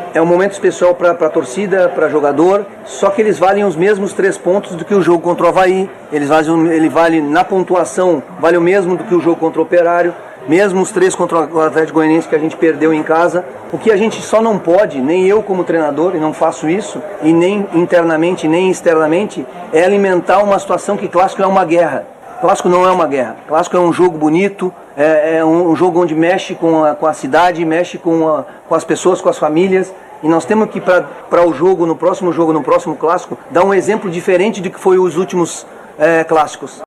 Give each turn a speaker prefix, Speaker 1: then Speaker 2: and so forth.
Speaker 1: É um momento especial para a torcida, para jogador, só que eles valem os mesmos 3 pontos do que o jogo contra o Avaí. Ele vale na pontuação, vale o mesmo do que o jogo contra o Operário, mesmo os 3 contra o Atlético Goianiense que a gente perdeu em casa. O que a gente só não pode, nem eu como treinador, e não faço isso, e nem internamente, nem externamente, é alimentar uma situação que clássico é uma guerra. Clássico não é uma guerra, clássico é um jogo bonito, é um jogo onde mexe com a cidade, mexe com as pessoas, com as famílias, e nós temos que, para o jogo, no próximo clássico, dar um exemplo diferente do que foi os últimos clássicos.